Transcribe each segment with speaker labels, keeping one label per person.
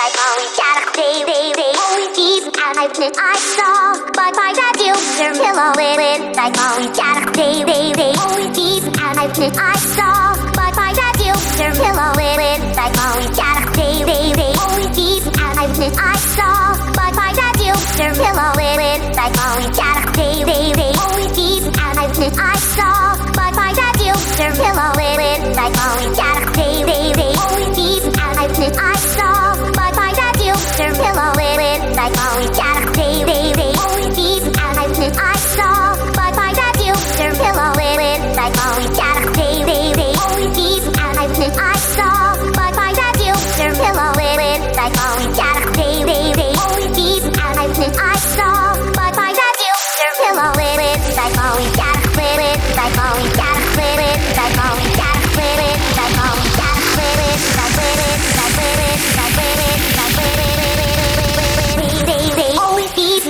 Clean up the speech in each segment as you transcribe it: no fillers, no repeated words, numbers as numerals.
Speaker 1: like all we gotta baby. Only deep and I've been I saw, but I got you, your pillow in like all we gotta baby. Only deep and I've been I saw, but I got you, your pillow in like all we gotta baby. Only deep and I've been I saw, but I got you, your pillow in like all we gotta baby. Only deep and I've been I saw, but I got you, your pillow in like all we gotta baby. Only deep and I've been I saw, but I got you, your pillow in like all we gotta baby. Only deep and I've been I saw, but I got you, your pillow in like all we gotta baby. Only deep and I've been I saw, but I got you, your pillow in like all we gotta baby. Only deep and I've been I saw, but I got you, your pillow in like all we gotta like all we gotta like all we gotta like all we gotta baby. Only deep.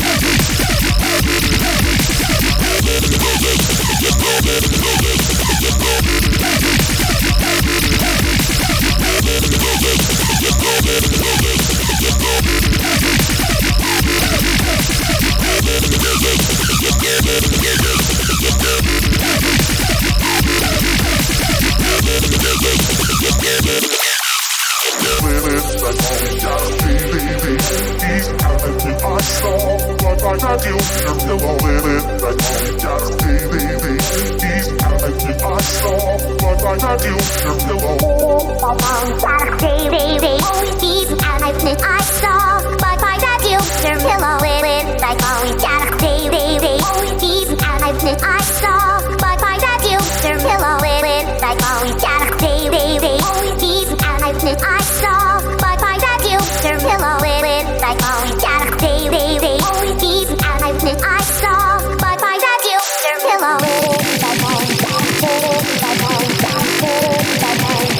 Speaker 2: I got you, your pillow in it, like all we gotta baby. These I saw, but I got you, your pillow.
Speaker 1: All we gotta baby. Only deep and I've been I saw, but I got you, your pillow in like all we gotta baby. Only deep and I've been I saw, but I got you, your pillow in like all we gotta baby. Only deep and I've been I saw, but I got you, your pillow in like all we gotta baby. Only deep and I've been I saw, but I got you, your pillow in like all we gotta like all we gotta like all we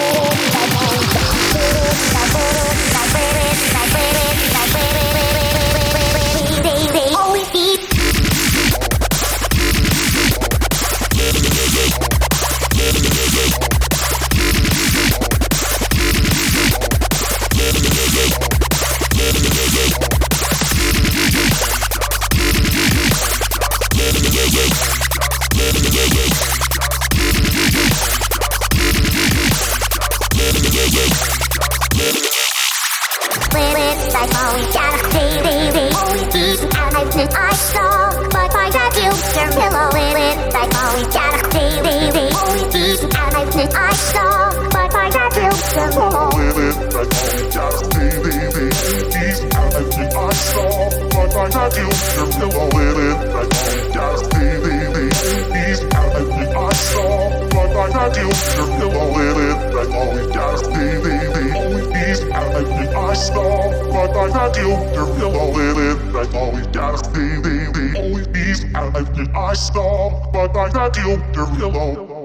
Speaker 1: baby. Only deep. Like all we gotta baby. Only deep and I've been I saw, but I got you, your pillow in like all we gotta baby. Only deep and I've been I saw, but I got you, your pillow
Speaker 2: in it, like all we gotta baby. These I saw, but I got you, your pillow in it, like all we gotta baby. These I saw, but I got you, your pillow in it, like all we gotta baby. Only these I saw, but I got you, your pillow in it, like all we gotta baby. Only these I saw, but I got you, your pillow.